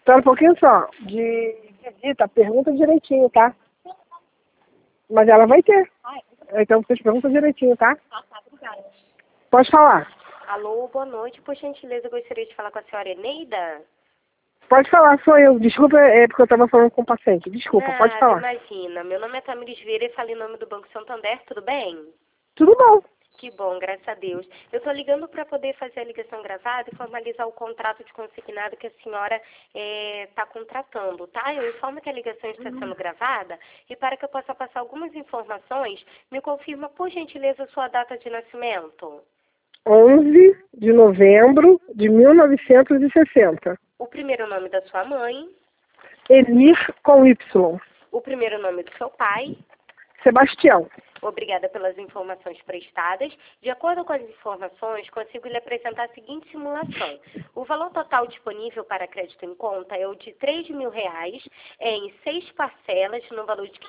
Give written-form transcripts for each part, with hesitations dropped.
Espera um pouquinho só. De visita, pergunta direitinho, tá? Mas ela vai ter. Então vocês perguntam direitinho, tá? Tá, obrigada. Pode falar. Alô, boa noite. Por gentileza, eu gostaria de falar com a senhora Eneida. Pode falar, sou eu. Desculpa, é porque eu estava falando com o paciente. Desculpa, pode falar. Imagina. Meu nome é Tamires Vieira e falo em nome do Banco Santander, tudo bem? Tudo bom. Que bom, graças a Deus. Eu estou ligando para poder fazer a ligação gravada e formalizar o contrato de consignado que a senhora está contratando, tá? Eu informo que a ligação está sendo gravada e para que eu possa passar algumas informações, me confirma, por gentileza, a sua data de nascimento. 11 de novembro de 1960. O primeiro nome da sua mãe. Elir com Y. O primeiro nome do seu pai. Sebastião. Obrigada pelas informações prestadas. De acordo com as informações, consigo lhe apresentar a seguinte simulação. O valor total disponível para crédito em conta é o de R$3.000 em 6 parcelas no valor de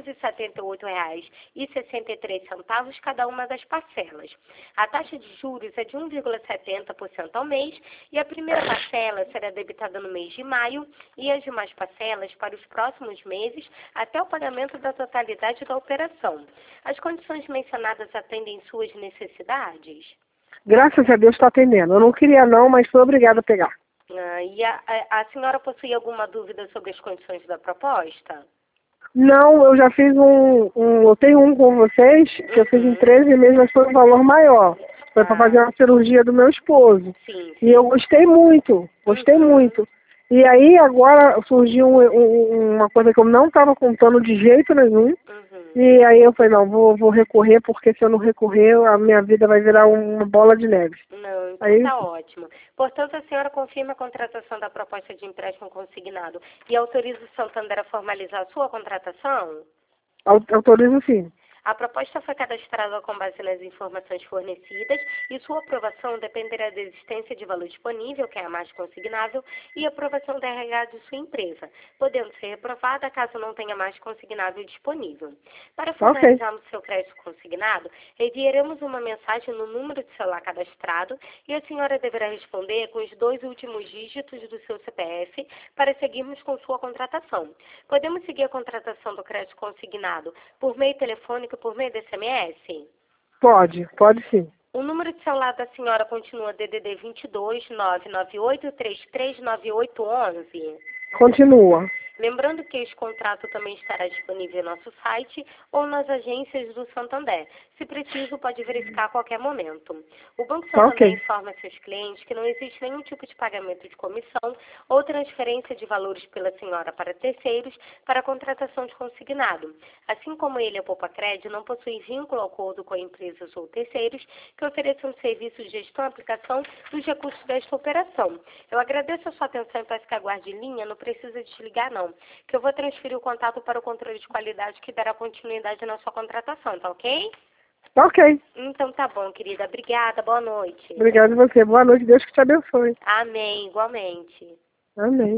R$578,63 cada uma das parcelas. A taxa de juros é de 1,70% ao mês e a primeira parcela será debitada no mês de maio e as demais parcelas para os próximos meses até o pagamento da totalidade da operação. As condições mencionadas atendem suas necessidades? Graças a Deus está atendendo. Eu não queria não, mas fui obrigada a pegar. E a senhora possui alguma dúvida sobre as condições da proposta? Não, eu já fiz eu tenho um com vocês, que eu fiz em 13 meses, mas foi um valor maior. Foi para fazer uma cirurgia do meu esposo. Sim. E eu gostei muito, muito. E aí agora surgiu uma coisa que eu não estava contando de jeito nenhum. E aí eu falei, não, vou recorrer, porque se eu não recorrer, a minha vida vai virar uma bola de neve. Não, então aí... tá ótimo. Portanto, a senhora confirma a contratação da proposta de empréstimo consignado e autoriza o Santander a formalizar a sua contratação? Autorizo sim. A proposta foi cadastrada com base nas informações fornecidas e sua aprovação dependerá da existência de valor disponível, que é a mais consignável, e aprovação da RH de sua empresa, podendo ser reprovada caso não tenha mais consignável disponível. Para formalizarmos seu crédito consignado, enviaremos uma mensagem no número de celular cadastrado e a senhora deverá responder com os 2 últimos dígitos do seu CPF para seguirmos com sua contratação. Podemos seguir a contratação do crédito consignado por meio telefônico, por meio de SMS? Pode sim. O número de celular da senhora continua DDD 22 998 339811? Continua. Lembrando que este contrato também estará disponível em nosso site ou nas agências do Santander. Se preciso, pode verificar a qualquer momento. O Banco Santander informa a seus clientes que não existe nenhum tipo de pagamento de comissão ou transferência de valores pela senhora para terceiros para a contratação de consignado. Assim como ele, a Poupa Crédito, não possui vínculo ou acordo com empresas ou terceiros que ofereçam serviços de gestão e aplicação dos recursos desta operação. Eu agradeço a sua atenção e peço que aguarde em linha, não precisa desligar não, que eu vou transferir o contato para o controle de qualidade que dará continuidade na sua contratação, tá ok? Tá ok. Então tá bom, querida. Obrigada, boa noite. Obrigada a você. Boa noite, Deus que te abençoe. Amém, igualmente. Amém.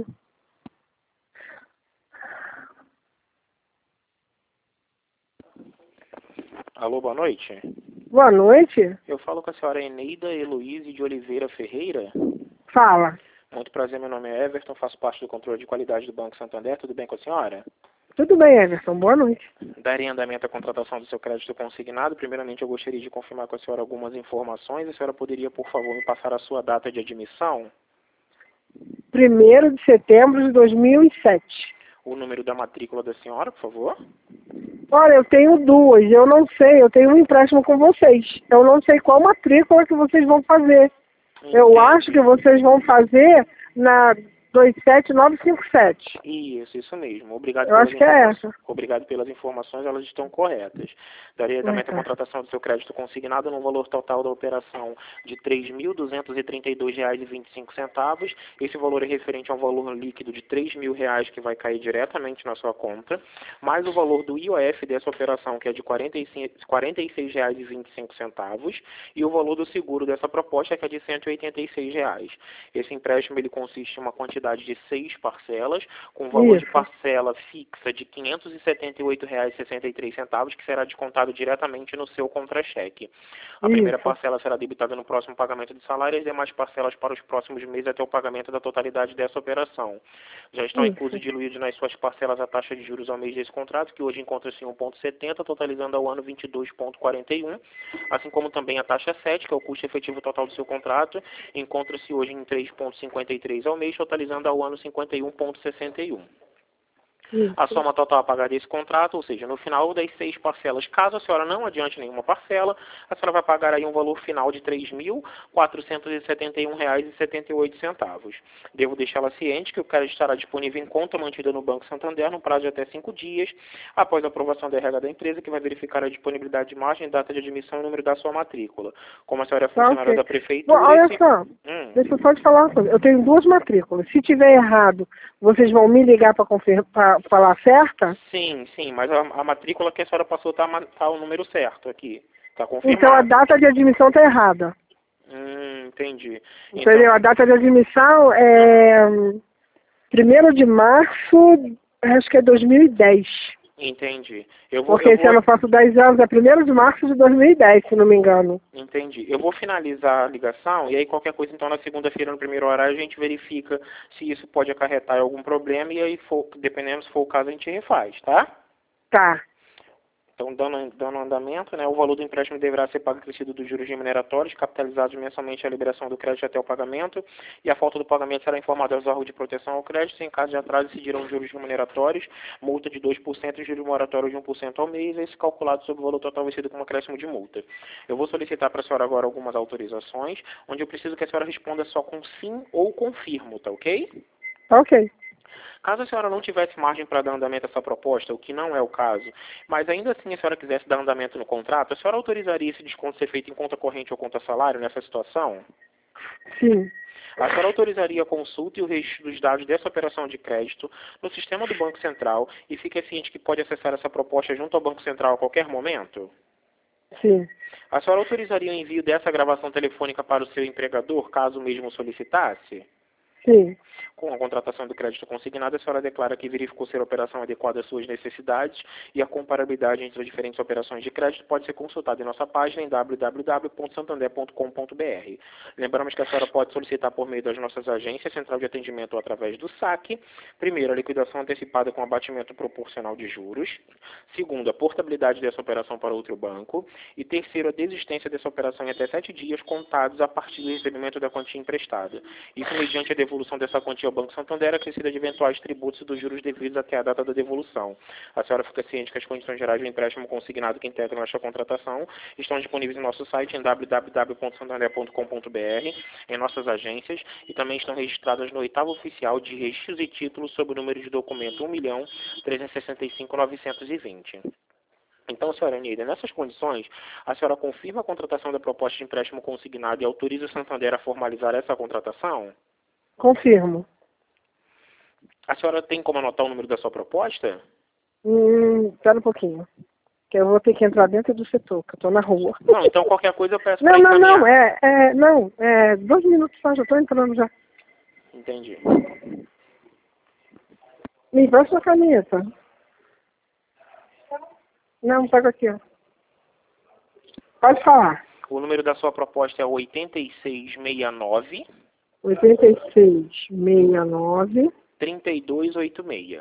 Alô, boa noite. Boa noite. Eu falo com a senhora Eneida Heloíse de Oliveira Ferreira. Fala. Muito prazer, meu nome é Everton, faço parte do controle de qualidade do Banco Santander. Tudo bem com a senhora? Tudo bem, Everton. Boa noite. Daria andamento à contratação do seu crédito consignado. Primeiramente, eu gostaria de confirmar com a senhora algumas informações. A senhora poderia, por favor, me passar a sua data de admissão? 1º de setembro de 2007. O número da matrícula da senhora, por favor? Olha, eu tenho 2. Eu não sei. Eu tenho um empréstimo com vocês. Eu não sei qual matrícula que vocês vão fazer. Entendi. Eu acho que vocês vão fazer na 27957. Isso mesmo. Obrigado Eu acho que é essa. Obrigado pelas informações, elas estão corretas. Daria andamento à contratação do seu crédito consignado no valor total da operação de R$ 3.232,25. Esse valor é referente a um valor líquido de R$ 3.000 que vai cair diretamente na sua conta, mais o valor do IOF dessa operação, que é de R$ 46,25, e o valor do seguro dessa proposta, que é de R$ 186. Esse empréstimo ele consiste em uma quantidade totalidade de 6 parcelas, com valor de parcela fixa de R$ 578,63, que será descontado diretamente no seu contra-cheque. A primeira parcela será debitada no próximo pagamento de salário e as demais parcelas para os próximos meses até o pagamento da totalidade dessa operação. Já estão inclusos diluídos nas suas parcelas a taxa de juros ao mês desse contrato, que hoje encontra-se em 1,70, totalizando ao ano 22,41, assim como também a taxa 7, que é o custo efetivo total do seu contrato, encontra-se hoje em 3,53 ao mês, totalizando ao ano 51,61. A soma total a pagar desse contrato, ou seja, no final das 6 parcelas, caso a senhora não adiante nenhuma parcela, a senhora vai pagar aí um valor final de R$ 3.471,78. Devo deixá-la ciente que o crédito estará disponível em conta mantida no Banco Santander no prazo de até 5 dias, após a aprovação da RH da empresa, que vai verificar a disponibilidade de margem, data de admissão e número da sua matrícula. Como a senhora é funcionária da prefeitura... Bom, olha só, deixa eu só te falar uma coisa. Eu tenho 2 matrículas. Se tiver errado, vocês vão me ligar para falar certa? Sim, mas a matrícula que a senhora passou tá o número certo aqui. Tá confirmado. Então a data de admissão está errada. Entendi. Entendeu? Então, a data de admissão é 1º de março, acho que é 2010. Entendi. Porque esse ano eu faço 10 anos, é 1º de março de 2010, se não me engano. Entendi. Eu vou finalizar a ligação e aí qualquer coisa, então, na segunda-feira, no primeiro horário, a gente verifica se isso pode acarretar algum problema e aí, dependendo se for o caso, a gente refaz, tá? Tá. Então, dando andamento, né, o valor do empréstimo deverá ser pago acrescido dos juros remuneratórios, capitalizados mensalmente a liberação do crédito até o pagamento, e a falta do pagamento será informada aos órgãos de proteção ao crédito. Em caso de atraso, incidirão juros remuneratórios, multa de 2% e juros moratórios de 1% ao mês, esse calculado sobre o valor total vencido como acréscimo de multa. Eu vou solicitar para a senhora agora algumas autorizações, onde eu preciso que a senhora responda só com sim ou confirmo, tá ok? Ok. Caso a senhora não tivesse margem para dar andamento a essa proposta, o que não é o caso, mas ainda assim a senhora quisesse dar andamento no contrato, a senhora autorizaria esse desconto ser feito em conta corrente ou conta salário nessa situação? Sim. A senhora autorizaria a consulta e o registro dos dados dessa operação de crédito no sistema do Banco Central e fique ciente que pode acessar essa proposta junto ao Banco Central a qualquer momento? Sim. A senhora autorizaria o envio dessa gravação telefônica para o seu empregador, caso o mesmo solicitasse? Sim. Com a contratação do crédito consignado, a senhora declara que verificou ser a operação adequada às suas necessidades e a comparabilidade entre as diferentes operações de crédito pode ser consultada em nossa página em www.santander.com.br. Lembramos que a senhora pode solicitar por meio das nossas agências, central de atendimento ou através do saque. Primeiro, a liquidação antecipada com abatimento proporcional de juros. Segundo, a portabilidade dessa operação para outro banco. E terceiro, a desistência dessa operação em até 7 dias contados a partir do recebimento da quantia emprestada. Isso mediante a devolução dessa quantia ao Banco Santander, acrescida de eventuais tributos e dos juros devidos até a data da devolução. A senhora fica ciente que as condições gerais do empréstimo consignado que integram esta contratação estão disponíveis em nosso site em www.santander.com.br, em nossas agências, e também estão registradas no 8º oficial de registros e títulos sob o número de documento 1.365.920. Então, senhora Neida, nessas condições, a senhora confirma a contratação da proposta de empréstimo consignado e autoriza o Santander a formalizar essa contratação? Confirmo. A senhora tem como anotar o número da sua proposta? Espera um pouquinho. Que eu vou ter que entrar dentro do setor, que eu tô na rua. Não, então qualquer coisa eu peço para encaminhar. Não, 2 minutos só, já tô entrando já. Entendi. Me dá sua caneta. Não, pega aqui, ó. Pode falar. O número da sua proposta é 8669 8669 3286.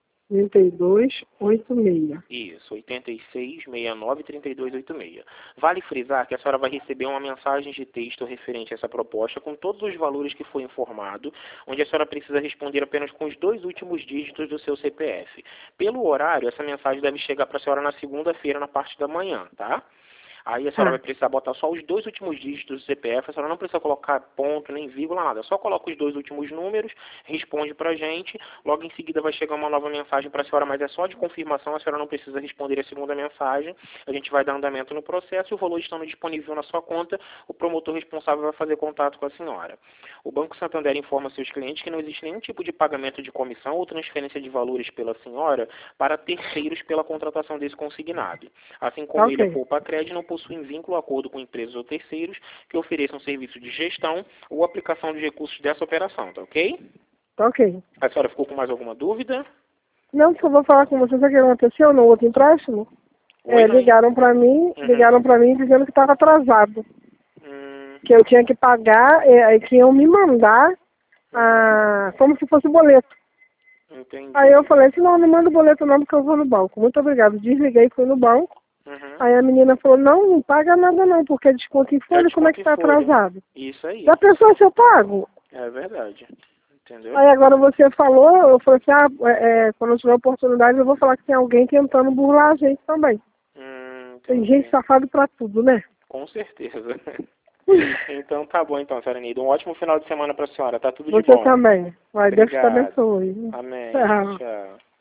3286. Isso, 8669 3286. Vale frisar que a senhora vai receber uma mensagem de texto referente a essa proposta com todos os valores que foi informado, onde a senhora precisa responder apenas com os 2 últimos dígitos do seu CPF. Pelo horário, essa mensagem deve chegar para a senhora na segunda-feira, na parte da manhã, tá? Aí a senhora vai precisar botar só os 2 últimos dígitos do CPF, a senhora não precisa colocar ponto, nem vírgula, nada. Só coloca os 2 últimos números, responde pra gente, logo em seguida vai chegar uma nova mensagem para a senhora, mas é só de confirmação, a senhora não precisa responder a segunda mensagem, a gente vai dar andamento no processo e o valor estando disponível na sua conta, o promotor responsável vai fazer contato com a senhora. O Banco Santander informa seus clientes que não existe nenhum tipo de pagamento de comissão ou transferência de valores pela senhora para terceiros pela contratação desse consignado. Assim como ele, a Poupa Crédito, não possuem vínculo ou acordo com empresas ou terceiros que ofereçam serviço de gestão ou aplicação de recursos dessa operação, tá ok? Tá ok. A senhora ficou com mais alguma dúvida? Não, só vou falar com você, sabe o que aconteceu no outro empréstimo? Ligaram pra mim dizendo que estava atrasado. Que eu tinha que pagar, aí que iam me mandar como se fosse boleto. Entendi. Aí eu falei assim, não manda boleto não, porque eu vou no banco. Muito obrigado. Desliguei, fui no banco. Aí a menina falou, não paga nada não, porque é desconto em folha, como é que tá atrasado? Isso aí. Já pensou se eu pago? É verdade. Entendeu? Aí agora você falou, eu falei assim, quando eu tiver oportunidade eu vou falar que tem alguém tentando burlar a gente também. Tem gente safada pra tudo, né? Com certeza. Então tá bom então, senhora Nida. Um ótimo final de semana pra senhora, tá tudo de Você bom. também. Vai, Deus te Obrigado. abençoe. Amém. Tchau. Tchau.